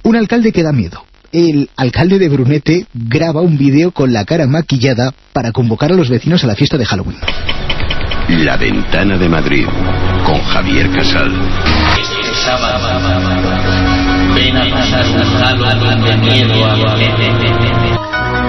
Un alcalde que da miedo. El alcalde de Brunete graba un vídeo con la cara maquillada para convocar a los vecinos a la fiesta de Halloween. La Ventana de Madrid, con Javier Casal. Este sábado, ven a pasar un Halloween de miedo a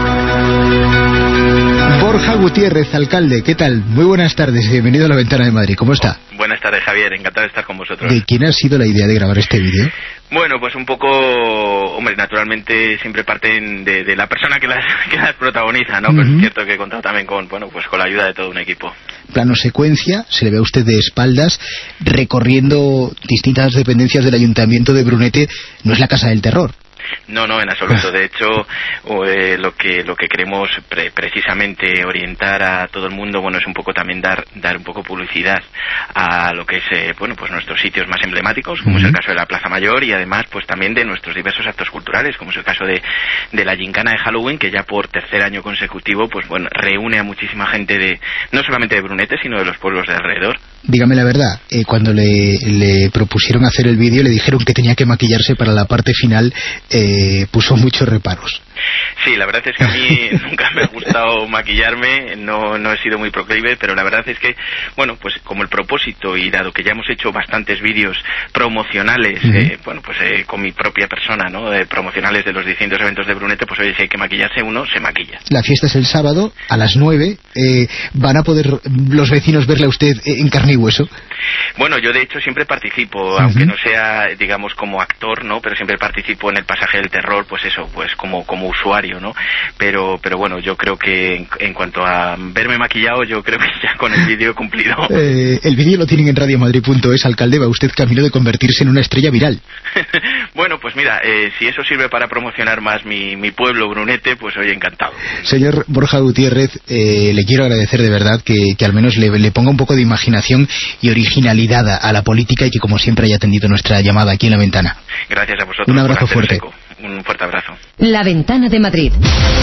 Borja Gutiérrez, alcalde, ¿qué tal? Muy buenas tardes, bienvenido a La Ventana de Madrid, ¿cómo está? Buenas tardes, Javier, encantado de estar con vosotros. ¿De quién ha sido la idea de grabar este vídeo? Bueno, pues un poco, hombre, naturalmente siempre parten de la persona que las protagoniza, ¿no? Pero es cierto que he contado también con la ayuda de todo un equipo. Plano secuencia, se le ve a usted de espaldas, recorriendo distintas dependencias del Ayuntamiento de Brunete. No es la casa del terror. No, en absoluto. De hecho, lo que queremos precisamente orientar a todo el mundo, bueno, es un poco también dar un poco publicidad a lo que es, pues nuestros sitios más emblemáticos, como es el caso de la Plaza Mayor, y además, pues también de nuestros diversos actos culturales, como es el caso de la gincana de Halloween, que ya por tercer año consecutivo, pues bueno, reúne a muchísima gente no solamente de Brunete, sino de los pueblos de alrededor. Dígame la verdad, cuando le propusieron hacer el vídeo, le dijeron que tenía que maquillarse para la parte final, puso muchos reparos. Sí, la verdad es que a mí nunca me ha gustado maquillarme, no he sido muy proclive, pero la verdad es que, bueno, pues como el propósito, y dado que ya hemos hecho bastantes vídeos promocionales, con mi propia persona, ¿no?, promocionales de los distintos eventos de Brunete, pues oye, si hay que maquillarse, uno se maquilla. La fiesta es el sábado, a las 9, ¿van a poder los vecinos verle a usted en carne y hueso? Bueno, yo de hecho siempre participo, aunque no sea, digamos, como actor, ¿no?, pero siempre participo en el pasaje del terror, pues eso, pues como usuario, ¿no? Pero bueno, yo creo que en cuanto a verme maquillado, yo creo que ya con el vídeo he cumplido. El vídeo lo tienen en radiomadrid.es, alcalde, va usted camino de convertirse en una estrella viral. Bueno, pues mira, si eso sirve para promocionar más mi pueblo, Brunete, pues oye, encantado. Señor Borja Gutiérrez, le quiero agradecer de verdad que al menos le ponga un poco de imaginación y originalidad a la política, y que como siempre haya atendido nuestra llamada aquí en La Ventana. Gracias a vosotros. Un abrazo fuerte. Un fuerte abrazo. La Ventana de Madrid.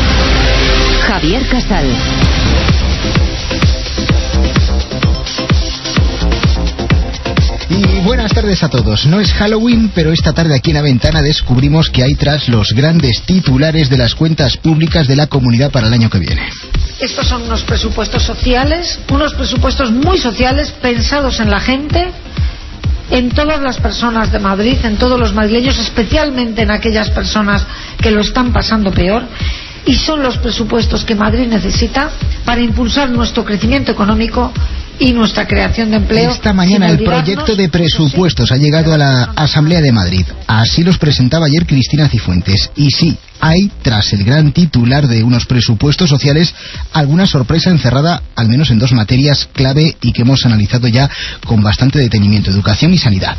Javier Casal. Y buenas tardes a todos. No es Halloween, pero esta tarde aquí en La Ventana descubrimos que hay tras los grandes titulares de las cuentas públicas de la comunidad para el año que viene. Estos son unos presupuestos sociales, unos presupuestos muy sociales, pensados en la gente, en todas las personas de Madrid, en todos los madrileños, especialmente en aquellas personas que lo están pasando peor, y son los presupuestos que Madrid necesita para impulsar nuestro crecimiento económico y nuestra creación de empleo. Esta mañana el proyecto de presupuestos ha llegado a la Asamblea de Madrid. Así los presentaba ayer Cristina Cifuentes. Y sí, hay, tras el gran titular de unos presupuestos sociales, alguna sorpresa encerrada al menos en dos materias clave y que hemos analizado ya con bastante detenimiento: educación y sanidad.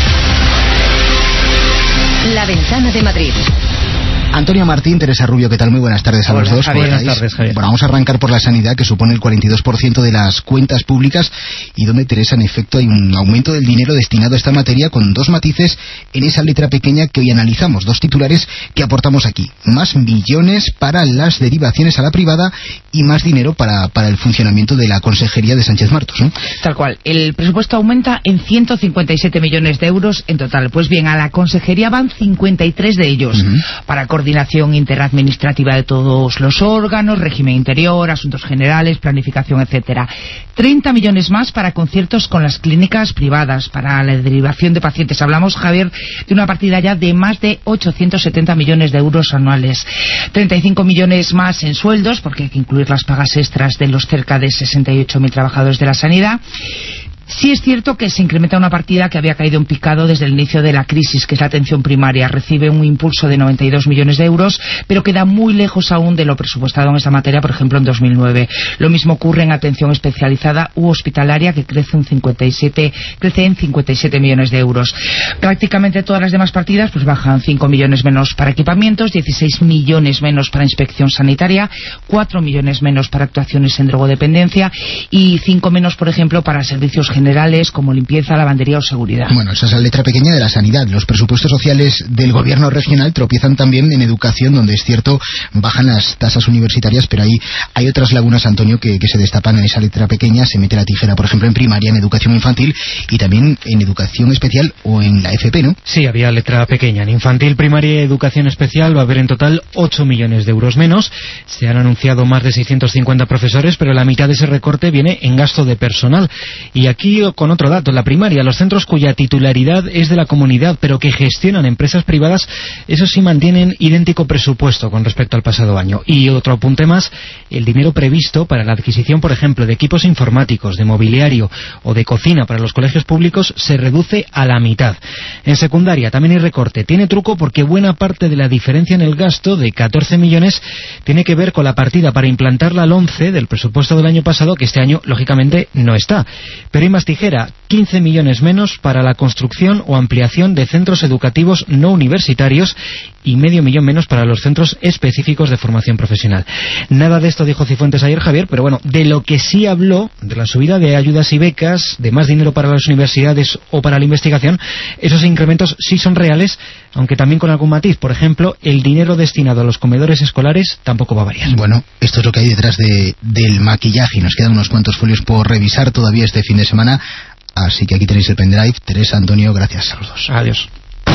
La Ventana de Madrid. Antonio Martín, Teresa Rubio, ¿qué tal? Muy buenas tardes a los dos. Buenas tardes, Javier. Bueno, vamos a arrancar por la sanidad, que supone el 42% de las cuentas públicas, y donde, Teresa, en efecto hay un aumento del dinero destinado a esta materia, con dos matices en esa letra pequeña que hoy analizamos, dos titulares que aportamos aquí: más millones para las derivaciones a la privada y más dinero para el funcionamiento de la Consejería de Sánchez Martos, ¿no? Tal cual. El presupuesto aumenta en 157 millones de euros en total. Pues bien, a la Consejería van 53 de ellos, para coordinación interadministrativa de todos los órganos, régimen interior, asuntos generales, planificación, etcétera. 30 millones más para conciertos con las clínicas privadas, para la derivación de pacientes. Hablamos, Javier, de una partida ya de más de 870 millones de euros anuales. 35 millones más en sueldos, porque hay que incluir las pagas extras de los cerca de 68.000 trabajadores de la sanidad. Sí es cierto que se incrementa una partida que había caído en picado desde el inicio de la crisis, que es la atención primaria. Recibe un impulso de 92 millones de euros, pero queda muy lejos aún de lo presupuestado en esta materia, por ejemplo, en 2009. Lo mismo ocurre en atención especializada u hospitalaria, que crece en 57 millones de euros. Prácticamente todas las demás partidas pues bajan: 5 millones menos para equipamientos, 16 millones menos para inspección sanitaria, 4 millones menos para actuaciones en drogodependencia y 5 menos, por ejemplo, para servicios generales como limpieza, lavandería o seguridad. Bueno, esa es la letra pequeña de la sanidad. Los presupuestos sociales del gobierno regional tropiezan también en educación, donde es cierto, bajan las tasas universitarias, pero ahí hay otras lagunas, Antonio, que se destapan en esa letra pequeña. Se mete la tijera, por ejemplo, en primaria, en educación infantil y también en educación especial o en la FP, ¿no? Sí, había letra pequeña. En infantil, primaria y educación especial va a haber en total 8 millones de euros menos. Se han anunciado más de 650 profesores, pero la mitad de ese recorte viene en gasto de personal. Y aquí con otro dato, la primaria, los centros cuya titularidad es de la comunidad, pero que gestionan empresas privadas, esos sí mantienen idéntico presupuesto con respecto al pasado año. Y otro apunte más, el dinero previsto para la adquisición, por ejemplo, de equipos informáticos, de mobiliario o de cocina para los colegios públicos se reduce a la mitad. En secundaria también hay recorte. Tiene truco porque buena parte de la diferencia en el gasto, de 14 millones, tiene que ver con la partida para implantar la LOMCE del presupuesto del año pasado, que este año, lógicamente, no está. Pero hay más tijera, 15 millones menos para la construcción o ampliación de centros educativos no universitarios y medio millón menos para los centros específicos de formación profesional. Nada de esto dijo Cifuentes ayer, Javier, pero bueno, de lo que sí habló, de la subida de ayudas y becas, de más dinero para las universidades o para la investigación, esos incrementos sí son reales, aunque también con algún matiz. Por ejemplo, el dinero destinado a los comedores escolares tampoco va a variar. Bueno, esto es lo que hay detrás del maquillaje. Nos quedan unos cuantos folios por revisar todavía este fin de semana, así que aquí tenéis el pendrive. Teresa, Antonio, gracias a los dos. Adiós.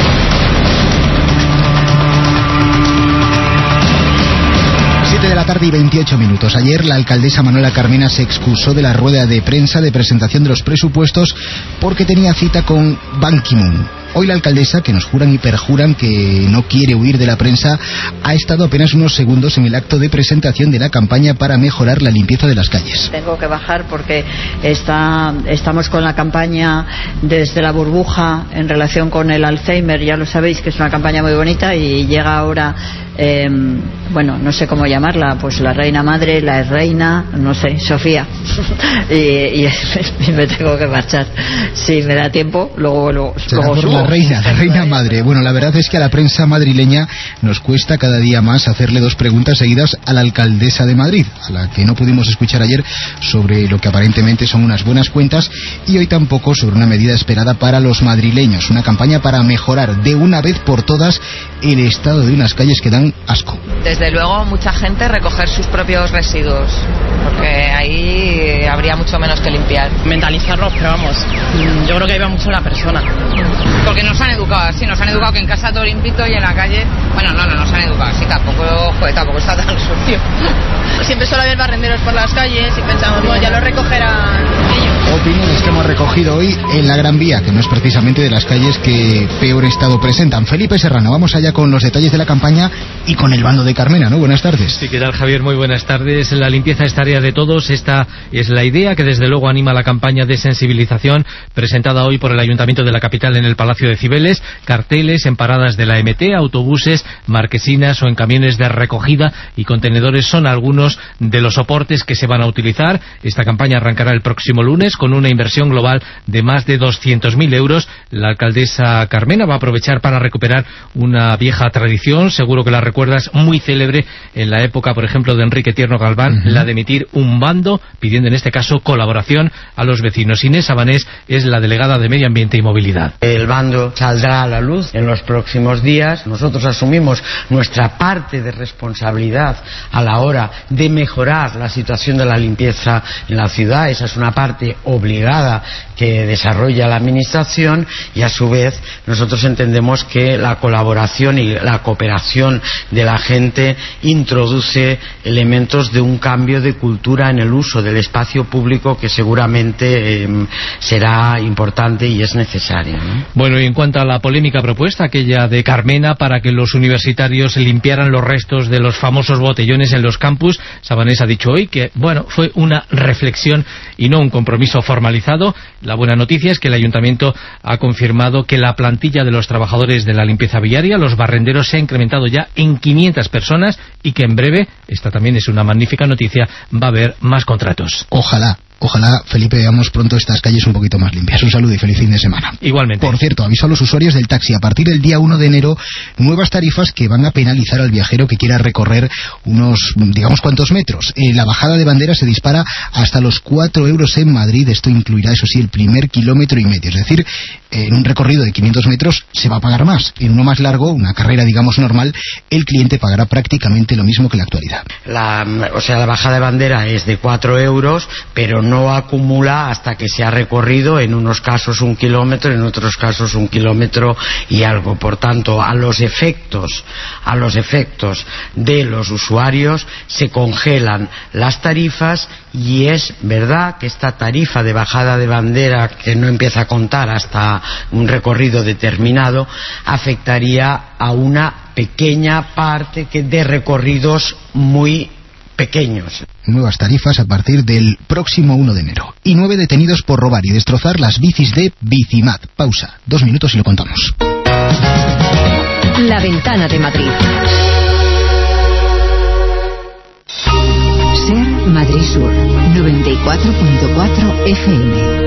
De la tarde y 28 minutos. Ayer la alcaldesa Manuela Carmena se excusó de la rueda de prensa de presentación de los presupuestos porque tenía cita con Ban Ki-moon. Hoy la alcaldesa, que nos juran y perjuran que no quiere huir de la prensa, ha estado apenas unos segundos en el acto de presentación de la campaña para mejorar la limpieza de las calles. Tengo que bajar porque estamos con la campaña desde la burbuja en relación con el Alzheimer. Ya lo sabéis que es una campaña muy bonita y llega ahora, bueno, no sé cómo llamarla, pues la reina madre, la reina, no sé, Sofía. y me tengo que marchar. Si me da tiempo, luego subo. La reina madre. Bueno, la verdad es que a la prensa madrileña nos cuesta cada día más hacerle dos preguntas seguidas a la alcaldesa de Madrid, a la que no pudimos escuchar ayer sobre lo que aparentemente son unas buenas cuentas, y hoy tampoco sobre una medida esperada para los madrileños, una campaña para mejorar de una vez por todas el estado de unas calles que dan asco. Desde luego, mucha gente recoger sus propios residuos, porque ahí habría mucho menos que limpiar. Mentalizarlos, pero vamos, yo creo que iba mucho la persona. Porque nos han educado así, nos han educado que en casa todo limpito y en la calle, bueno, no nos han educado así, tampoco está tan sucio. Siempre suele haber barrenderos por las calles y pensamos, bueno, ya lo recogerán ellos. Opiniones que hemos recogido hoy en la Gran Vía, que no es precisamente de las calles que peor estado presentan. Felipe Serrano, vamos allá con los detalles de la campaña y con el bando de Carmena, ¿no? Buenas tardes. Sí, ¿qué tal, Javier? Muy buenas tardes. La limpieza es tarea de todos. Esta es la idea que desde luego anima la campaña de sensibilización presentada hoy por el Ayuntamiento de la capital en el Palacio de Cibeles. Carteles en paradas de la MT, autobuses, marquesinas o en camiones de recogida y contenedores son algunos de los soportes que se van a utilizar. Esta campaña arrancará el próximo lunes con una inversión global de más de 200.000 euros. La alcaldesa Carmena va a aprovechar para recuperar una vieja tradición, seguro que la recuerdas, muy célebre en la época, por ejemplo, de Enrique Tierno Galván, la de emitir un bando, pidiendo en este caso colaboración a los vecinos. Inés Sabanés es la delegada de Medio Ambiente y Movilidad. El bando saldrá a la luz en los próximos días. Nosotros asumimos nuestra parte de responsabilidad a la hora de mejorar la situación de la limpieza en la ciudad. Esa es una parte obligada que desarrolla la Administración y a su vez nosotros entendemos que la colaboración y la cooperación de la gente introduce elementos de un cambio de cultura en el uso del espacio público que seguramente será importante y es necesario, ¿no? Bueno, y en cuanto a la polémica propuesta, aquella de Carmena para que los universitarios limpiaran los restos de los famosos botellones en los campus, Sabanés ha dicho hoy que, bueno, fue una reflexión y no un compromiso formalizado. La buena noticia es que el Ayuntamiento ha confirmado que la plantilla de los trabajadores de la limpieza viaria, los barrenderos, se ha incrementado ya en 500 personas y que en breve, esta también es una magnífica noticia, va a haber más contratos. Ojalá. Ojalá, Felipe, veamos pronto estas calles un poquito más limpias. Un saludo y feliz fin de semana. Igualmente. Por cierto, aviso a los usuarios del taxi. A partir del día 1 de enero, nuevas tarifas que van a penalizar al viajero que quiera recorrer unos, digamos, ¿cuántos metros? La bajada de bandera se dispara hasta los 4 euros en Madrid. Esto incluirá, eso sí, el primer kilómetro y medio. Es decir, en un recorrido de 500 metros se va a pagar más. En uno más largo, una carrera, digamos, normal, el cliente pagará prácticamente lo mismo que en la actualidad. La bajada de bandera es de 4 euros, pero no acumula hasta que se ha recorrido, en unos casos 1 kilómetro, en otros casos 1 kilómetro y algo. Por tanto, a los efectos de los usuarios se congelan las tarifas, y es verdad que esta tarifa de bajada de bandera, que no empieza a contar hasta un recorrido determinado, afectaría a una pequeña parte de recorridos muy pequeños. Nuevas tarifas a partir del próximo 1 de enero. Y 9 detenidos por robar y destrozar las bicis de Bicimat. Pausa. 2 minutos y lo contamos. La Ventana de Madrid. Ser Madrid Sur 94.4 FM.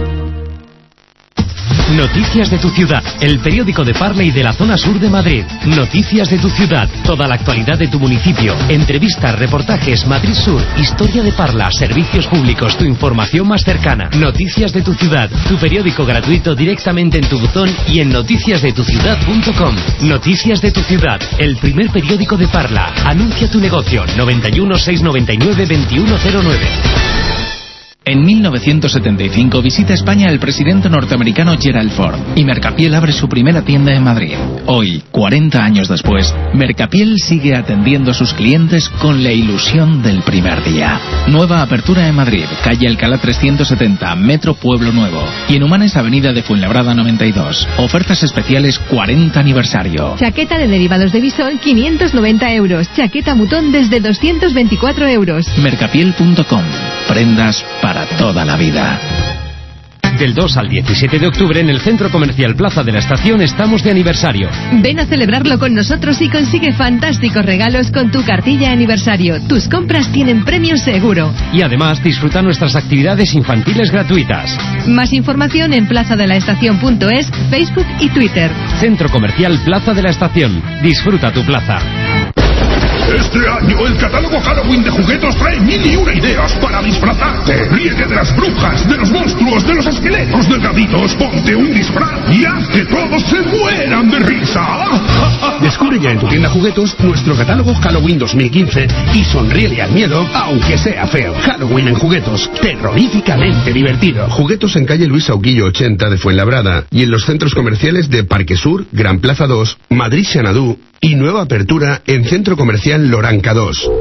Noticias de tu ciudad, el periódico de Parla y de la zona sur de Madrid. Noticias de tu ciudad, toda la actualidad de tu municipio. Entrevistas, reportajes, Madrid Sur, historia de Parla, servicios públicos, tu información más cercana. Noticias de tu ciudad, tu periódico gratuito directamente en tu buzón y en noticiasdetuciudad.com. Noticias de tu ciudad, el primer periódico de Parla. Anuncia tu negocio, 91 699 2109. En 1975 visita España el presidente norteamericano Gerald Ford y Mercapiel abre su primera tienda en Madrid. Hoy, 40 años después, Mercapiel sigue atendiendo a sus clientes con la ilusión del primer día. Nueva apertura en Madrid, calle Alcalá 370, Metro Pueblo Nuevo. Y en Humanes, avenida de Fuenlabrada 92. Ofertas especiales 40 aniversario. Chaqueta de derivados de bisón, 590 euros. Chaqueta mutón desde 224 euros. Mercapiel.com. Prendas para toda la vida. Del 2 al 17 de octubre en el Centro Comercial Plaza de la Estación estamos de aniversario. Ven a celebrarlo con nosotros y consigue fantásticos regalos con tu cartilla aniversario. Tus compras tienen premio seguro. Y además disfruta nuestras actividades infantiles gratuitas. Más información en plazadelaestacion.es, Facebook y Twitter. Centro Comercial Plaza de la Estación. Disfruta tu plaza. Este año el catálogo Halloween de Juguetos trae 1001 ideas para disfrazarte. Ríete de las brujas, de los monstruos, de los esqueletos delgaditos. Ponte un disfraz y haz que todos se mueran de risa. Descubre ya en tu tienda Juguetos nuestro catálogo Halloween 2015 y sonríele al miedo, aunque sea feo. Halloween en Juguetos, terroríficamente divertido. Juguetos en calle Luis Auquillo 80 de Fuenlabrada y en los centros comerciales de Parque Sur, Gran Plaza 2, Madrid Xanadú y nueva apertura en Centro Comercial Loranca 2.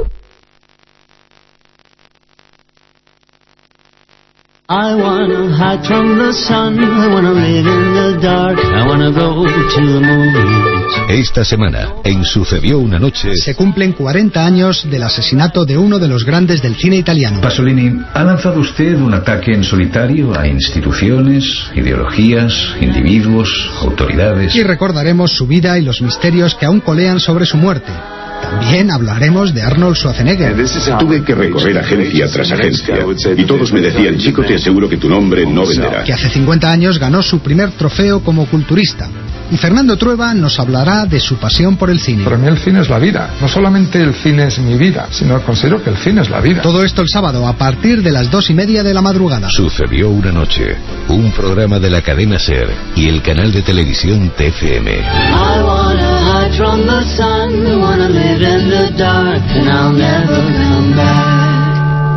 I wanna hide from the sun, I wanna live in the dark, I wanna go to the movies. Esta semana, en Sucedió una noche, se cumplen 40 años del asesinato de uno de los grandes del cine italiano. Pasolini, ¿ha lanzado usted un ataque en solitario a instituciones, ideologías, individuos, autoridades? Y recordaremos su vida y los misterios que aún colean sobre su muerte. También hablaremos de Arnold Schwarzenegger. Tuve que recorrer agencia tras agencia y todos me decían: chico, te aseguro que tu nombre no venderá. Que hace 50 años ganó su primer trofeo como culturista. Y Fernando Trueba nos hablará de su pasión por el cine. Para mí el cine es la vida. No solamente el cine es mi vida, sino considero que el cine es la vida. Todo esto el sábado a partir de las 2:30 de la madrugada. Sucedió una noche, un programa de la cadena SER y el canal de televisión TFM. I wanna hide from the sun, I wanna live in the dark, and I'll never come back.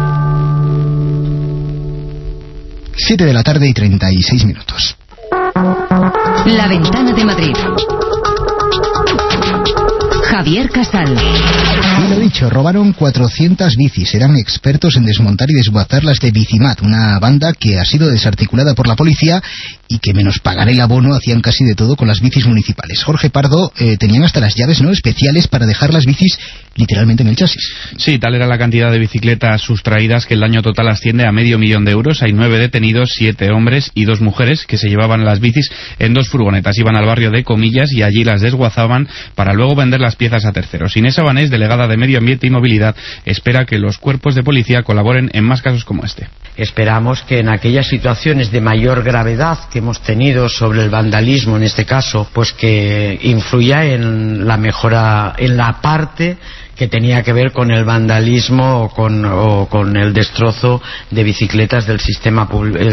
7 de la tarde y 36 minutos. La Ventana de Madrid. Javier Casal. Y lo dicho, robaron 400 bicis. Eran expertos en desmontar y desguazar las de Bicimat, una banda que ha sido desarticulada por la policía y que menos pagar el abono hacían casi de todo con las bicis municipales. Jorge Pardo, tenían hasta las llaves, ¿no?, especiales para dejar las bicis literalmente en el chasis. Sí, tal era la cantidad de bicicletas sustraídas que el daño total asciende a $500,000 de euros. Hay 9 detenidos, 7 hombres y 2 mujeres que se llevaban las bicis en 2 furgonetas. Iban al barrio de Comillas y allí las desguazaban para luego vender las piezas a terceros. Inés Abanés, delegada de Medio Ambiente y Movilidad, espera que los cuerpos de policía colaboren en más casos como este. Esperamos que en aquellas situaciones de mayor gravedad que hemos tenido sobre el vandalismo, en este caso, pues que influya en la mejora, en la parte que tenía que ver con el vandalismo o con el destrozo de bicicletas del sistema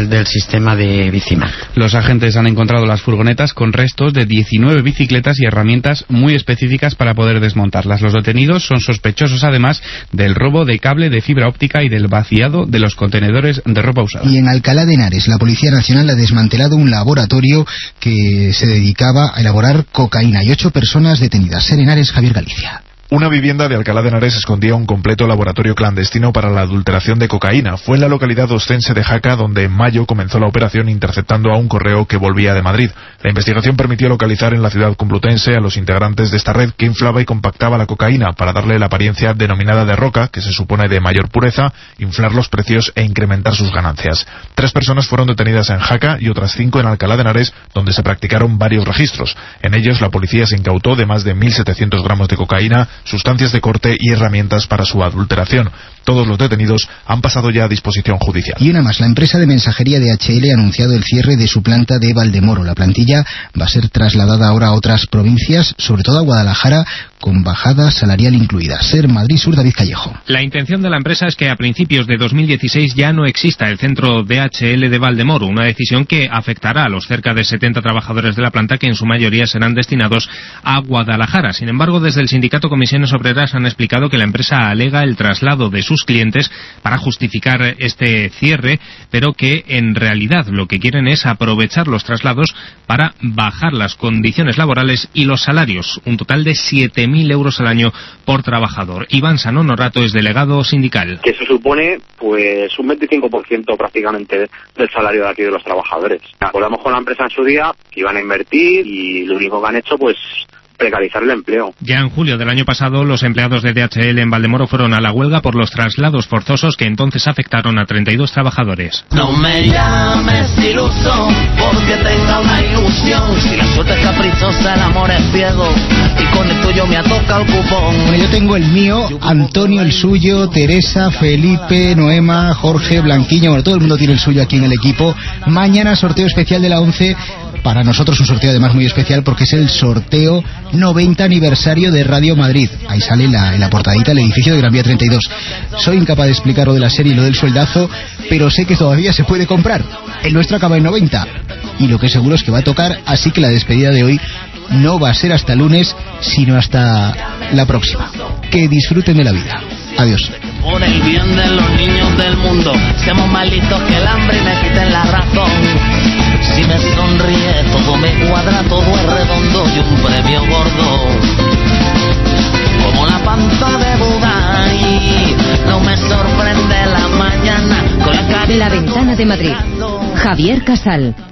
de Bicimar. Los agentes han encontrado las furgonetas con restos de 19 bicicletas y herramientas muy específicas para poder desmontarlas. Los detenidos son sospechosos además del robo de cable de fibra óptica y del vaciado de los contenedores de ropa usada. Y en Alcalá de Henares, la Policía Nacional ha desmantelado un laboratorio que se dedicaba a elaborar cocaína. Hay 8 personas detenidas. En Henares, Javier Galicia. Una vivienda de Alcalá de Henares escondía un completo laboratorio clandestino para la adulteración de cocaína. Fue en la localidad ostense de Jaca donde en mayo comenzó la operación interceptando a un correo que volvía de Madrid. La investigación permitió localizar en la ciudad complutense a los integrantes de esta red que inflaba y compactaba la cocaína para darle la apariencia denominada de roca, que se supone de mayor pureza, inflar los precios e incrementar sus ganancias. 3 personas fueron detenidas en Jaca y otras 5 en Alcalá de Henares, donde se practicaron varios registros. En ellos la policía se incautó de más de 1.700 gramos de cocaína, sustancias de corte y herramientas para su adulteración. Todos los detenidos han pasado ya a disposición judicial. Y una más, la empresa de mensajería DHL ha anunciado el cierre de su planta de Valdemoro. La plantilla va a ser trasladada ahora a otras provincias, sobre todo a Guadalajara, con bajada salarial incluida. Ser Madrid Sur, David Callejo. La intención de la empresa es que a principios de 2016 ya no exista el centro DHL de Valdemoro, una decisión que afectará a los cerca de 70 trabajadores de la planta, que en su mayoría serán destinados a Guadalajara. Sin embargo, desde el sindicato Comisiones Obreras han explicado que la empresa alega el traslado de sus clientes para justificar este cierre, pero que en realidad lo que quieren es aprovechar los traslados para bajar las condiciones laborales y los salarios, un total de 7.000 euros al año por trabajador. Iván Sanón Orato es delegado sindical. Que eso supone pues un 25% prácticamente del salario de aquí de los trabajadores. Acordamos con la empresa en su día que iban a invertir y lo único que han hecho pues precarizar el empleo. Ya en julio del año pasado, los empleados de DHL en Valdemoro fueron a la huelga por los traslados forzosos que entonces afectaron a 32 trabajadores. No me llames iluso, porque tenga una ilusión. Si la suerte es caprichosa, el amor es ciego, y con el tuyo me ha tocado el cupón. Bueno, yo tengo el mío, Antonio el suyo, Teresa, Felipe, Noema, Jorge, Blanquiño, bueno, todo el mundo tiene el suyo aquí en el equipo. Mañana sorteo especial de la 11. Para nosotros un sorteo además muy especial porque es el sorteo 90 aniversario de Radio Madrid. Ahí sale en la portadita el edificio de Gran Vía 32. Soy incapaz de explicar lo de la serie y lo del sueldazo, pero sé que todavía se puede comprar. El nuestro acaba en 90. Y lo que seguro es que va a tocar, así que la despedida de hoy no va a ser hasta lunes, sino hasta la próxima. Que disfruten de la vida. Adiós. Por el bien de los niños del mundo, seamos más listos que el hambre y me quiten la razón. Si me sonríe, todo me cuadra, todo es redondo y un premio gordo. Como la panza de Buda y no me sorprende la mañana con la cara. La Ventana de Madrid. Javier Casal.